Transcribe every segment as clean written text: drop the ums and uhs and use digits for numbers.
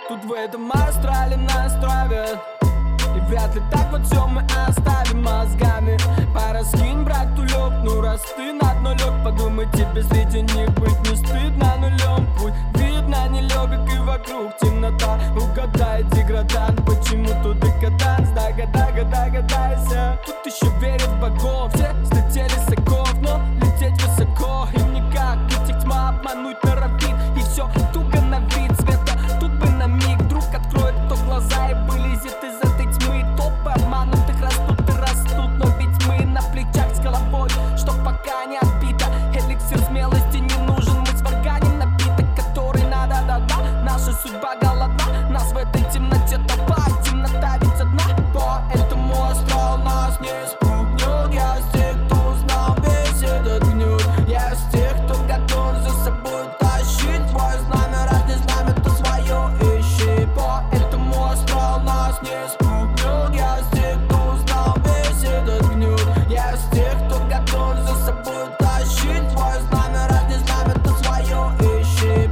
Тут в этом астрале нас травят, и вряд ли так вот все мы оставим мозгами. Пора скинь, брат, тулёк, ну раз ты на дно лёг, подумай, тебе среди них быть не стыдно нулем. Путь видно нелёгок и вокруг темнота. Угадай, деградант, почему тут декаданс? Догадайся. Тут еще верят в богов, все слетели с оков, но лететь высоко им никак. Ведь их тьма обмануть норовит, и все туго на вид света. Тут бы на миг вдруг откроет кто глаза и вылезет из этой тьмы. Топы обманутых растут и растут, но ведь мы на плечах с головой, что пока не отбито. Эликсир смелости не нужен, мы сварганим напиток, который надо, да-да. Наша судьба голодна, нас в этой темноте топать. Темнота ведь одна, поэтому астрал нас не спугнет. Я с тех, кто знал весь этот гнет. Я с тех, кто готов за собой тащить свой знамя. Раз не знамя, то свое ищи. Поэтому астрал нас не спугнет. Я с тех, кто знал весь этот гнет. Я с тех, кто готов за собой тащить свой знамя. Раз не знамя, то свое ищи.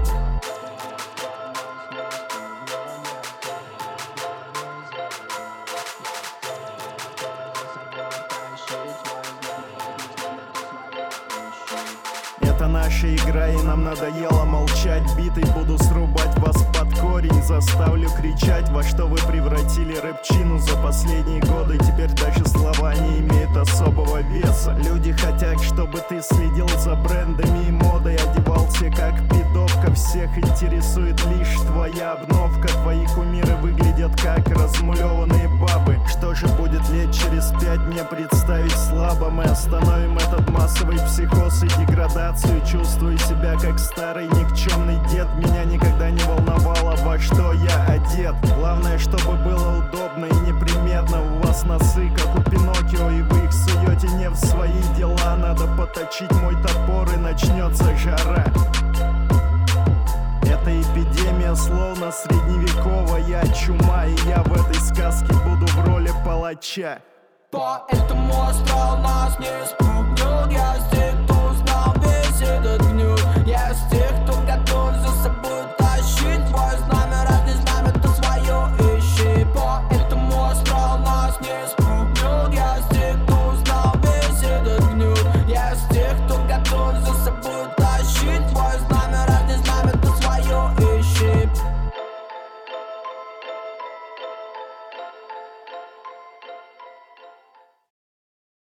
Это наша игра, и нам надоело молчать. Битой буду срубать вас под корень. Заставлю кричать, во что вы превратили рэпчину за последние годы. Теперь даже слова не имеют особого веса. Люди хотят, чтобы ты следил за брендами и модой, одевался как пидовка. Всех интересует лишь твоя обновка. Твои кумиры выглядят как размулеванные бабы. Что же будет лет через 5, мне представить слабо. Мы остановим этот массовый психоз и деградацию. Чувствую себя как старый никчемный дед. Меня никогда не волновало, во что я одет. Главное, чтобы было удобно и неприметно. У вас носы, как у Пиноккио, и вы их суете не в свои дела. Надо поточить мой топор, и начнется жара. Это эпидемия, словно средневековая чума. И я в этой сказке буду в роли палача. Поэтому астрал нас не спугнет. Я здесь